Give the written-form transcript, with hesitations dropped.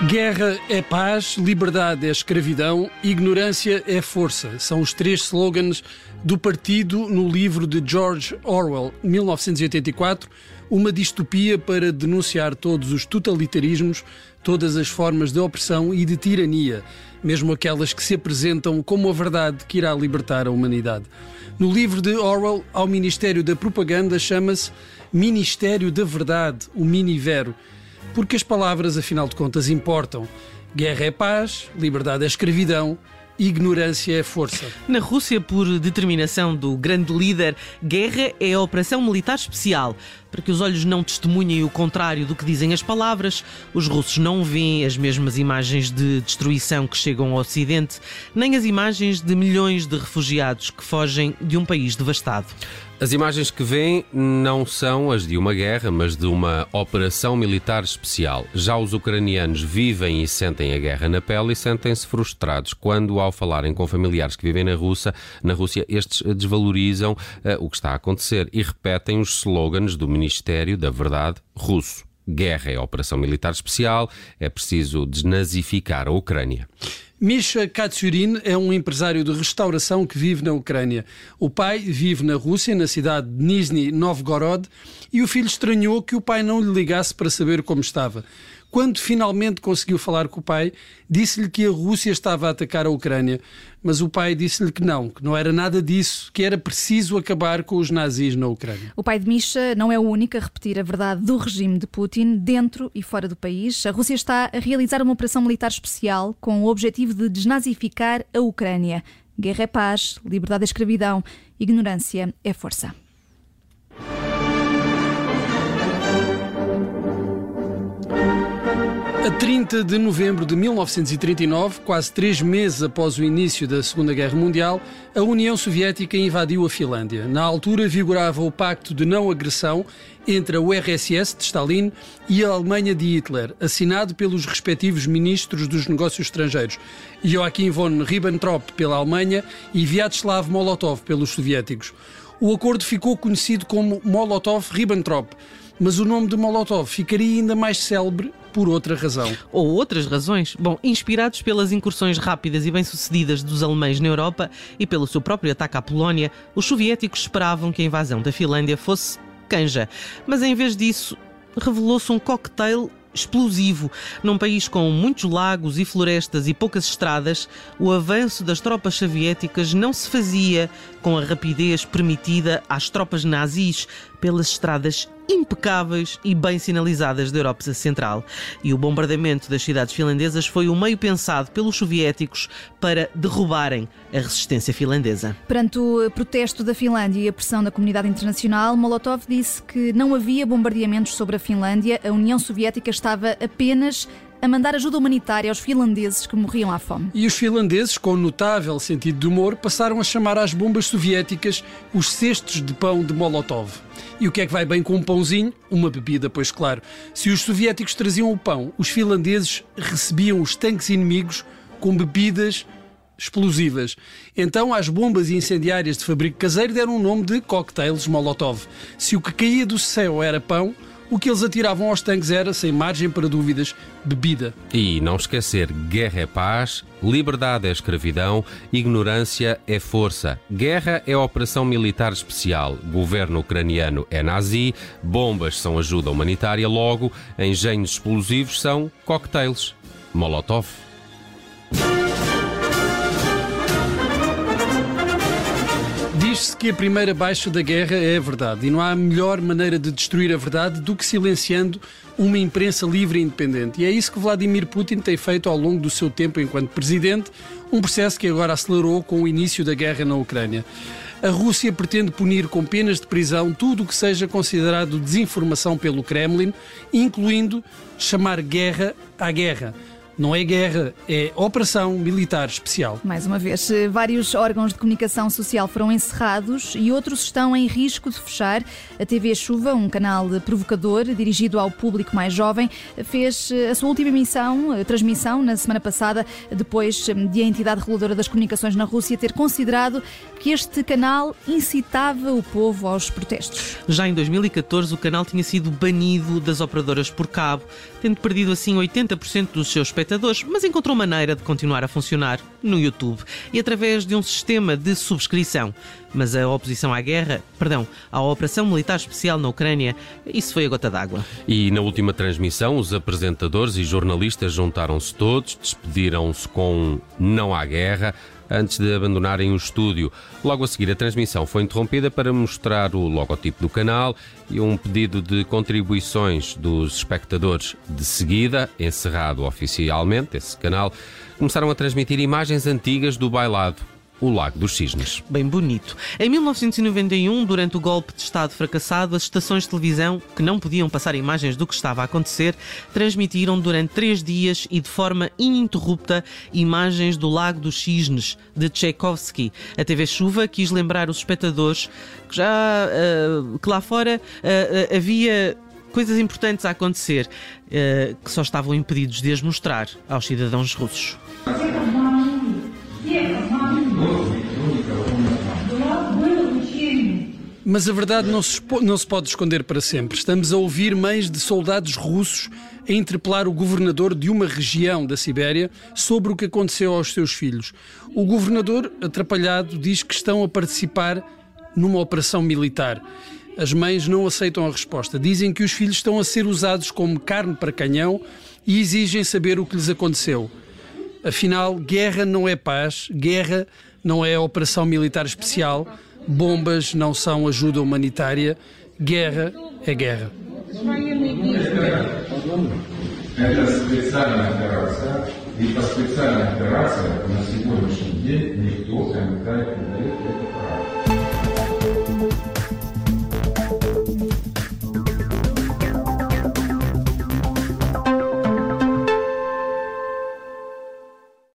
Guerra é paz, liberdade é escravidão, ignorância é força. São os três slogans do partido no livro de George Orwell, 1984, uma distopia para denunciar todos os totalitarismos, todas as formas de opressão e de tirania, mesmo aquelas que se apresentam como a verdade que irá libertar a humanidade. No livro de Orwell, ao Ministério da Propaganda chama-se Ministério da Verdade, o Minivero, porque as palavras, afinal de contas, importam. Guerra é paz, liberdade é escravidão, ignorância é força. Na Rússia, por determinação do grande líder, guerra é a operação militar especial. Para que os olhos não testemunhem o contrário do que dizem as palavras, os russos não veem as mesmas imagens de destruição que chegam ao Ocidente, nem as imagens de milhões de refugiados que fogem de um país devastado. As imagens que vêem não são as de uma guerra, mas de uma operação militar especial. Já os ucranianos vivem e sentem a guerra na pele e sentem-se frustrados quando, ao falarem com familiares que vivem na Rússia, estes desvalorizam o que está a acontecer e repetem os slogans do Ministério da Verdade russo. Guerra é operação militar especial, é preciso desnazificar a Ucrânia. Misha Katsurin é um empresário de restauração que vive na Ucrânia. O pai vive na Rússia, na cidade de Nizhny Novgorod, e o filho estranhou que o pai não lhe ligasse para saber como estava. Quando finalmente conseguiu falar com o pai, disse-lhe que a Rússia estava a atacar a Ucrânia. Mas o pai disse-lhe que não era nada disso, que era preciso acabar com os nazis na Ucrânia. O pai de Misha não é o único a repetir a verdade do regime de Putin, dentro e fora do país. A Rússia está a realizar uma operação militar especial com o objetivo de desnazificar a Ucrânia. Guerra é paz, liberdade é escravidão, ignorância é força. A 30 de novembro de 1939, quase 3 meses após o início da Segunda Guerra Mundial, a União Soviética invadiu a Finlândia. Na altura vigorava o Pacto de Não Agressão entre a URSS de Stalin e a Alemanha de Hitler, assinado pelos respectivos ministros dos negócios estrangeiros, Joachim von Ribbentrop pela Alemanha e Vyacheslav Molotov pelos soviéticos. O acordo ficou conhecido como Molotov-Ribbentrop, mas o nome de Molotov ficaria ainda mais célebre por outra razão. Ou outras razões? Bom, inspirados pelas incursões rápidas e bem-sucedidas dos alemães na Europa e pelo seu próprio ataque à Polónia, os soviéticos esperavam que a invasão da Finlândia fosse canja. Mas em vez disso, revelou-se um cocktail explosivo. Num país com muitos lagos e florestas e poucas estradas, o avanço das tropas soviéticas não se fazia com a rapidez permitida às tropas nazis pelas estradas impecáveis e bem sinalizadas da Europa Central. E o bombardamento das cidades finlandesas foi o meio pensado pelos soviéticos para derrubarem a resistência finlandesa. Perante o protesto da Finlândia e a pressão da comunidade internacional, Molotov disse que não havia bombardeamentos sobre a Finlândia, a União Soviética estava apenas a mandar ajuda humanitária aos finlandeses que morriam à fome. E os finlandeses, com notável sentido de humor, passaram a chamar às bombas soviéticas os cestos de pão de Molotov. E o que é que vai bem com um pãozinho? Uma bebida, pois claro. Se os soviéticos traziam o pão, os finlandeses recebiam os tanques inimigos com bebidas explosivas. Então, às bombas incendiárias de fabrico caseiro deram o nome de cocktails Molotov. Se o que caía do céu era pão, o que eles atiravam aos tanques era, sem margem para dúvidas, bebida. E não esquecer, guerra é paz, liberdade é escravidão, ignorância é força. Guerra é operação militar especial, governo ucraniano é nazi, bombas são ajuda humanitária, logo, engenhos explosivos são cocktails Molotov. Diz-se que a primeira baixa da guerra é a verdade e não há melhor maneira de destruir a verdade do que silenciando uma imprensa livre e independente. E é isso que Vladimir Putin tem feito ao longo do seu tempo enquanto presidente, um processo que agora acelerou com o início da guerra na Ucrânia. A Rússia pretende punir com penas de prisão tudo o que seja considerado desinformação pelo Kremlin, incluindo chamar guerra à guerra. Não é guerra, é operação militar especial. Mais uma vez, vários órgãos de comunicação social foram encerrados e outros estão em risco de fechar. A TV Chuva, um canal provocador dirigido ao público mais jovem, fez a sua última transmissão na semana passada, depois de a entidade reguladora das comunicações na Rússia ter considerado que este canal incitava o povo aos protestos. Já em 2014, o canal tinha sido banido das operadoras por cabo, tendo perdido assim 80% dos seus espectadores, mas encontrou maneira de continuar a funcionar no YouTube e através de um sistema de subscrição. Mas a oposição à operação militar especial na Ucrânia, isso foi a gota d'água. E na última transmissão, os apresentadores e jornalistas juntaram-se todos, despediram-se com "não há guerra", antes de abandonarem o estúdio. Logo a seguir, a transmissão foi interrompida para mostrar o logotipo do canal e um pedido de contribuições dos espectadores. De seguida, encerrado oficialmente esse canal, começaram a transmitir imagens antigas do bailado, o Lago dos Cisnes. Bem bonito. Em 1991, durante o golpe de Estado fracassado, as estações de televisão, que não podiam passar imagens do que estava a acontecer, transmitiram durante 3 dias e de forma ininterrupta imagens do Lago dos Cisnes, de Tchaikovsky. A TV Chuva quis lembrar os espectadores que lá fora havia coisas importantes a acontecer, que só estavam impedidos de as mostrar aos cidadãos russos. Mas a verdade não se pode esconder para sempre. Estamos a ouvir mães de soldados russos a interpelar o governador de uma região da Sibéria sobre o que aconteceu aos seus filhos. O governador, atrapalhado, diz que estão a participar numa operação militar. As mães não aceitam a resposta. Dizem que os filhos estão a ser usados como carne para canhão e exigem saber o que lhes aconteceu. Afinal, guerra não é paz, guerra não é operação militar especial, bombas não são ajuda humanitária, guerra é guerra. Это специальная операция, и по специальной операции на сегодняшний день никто комментарий не дает это право.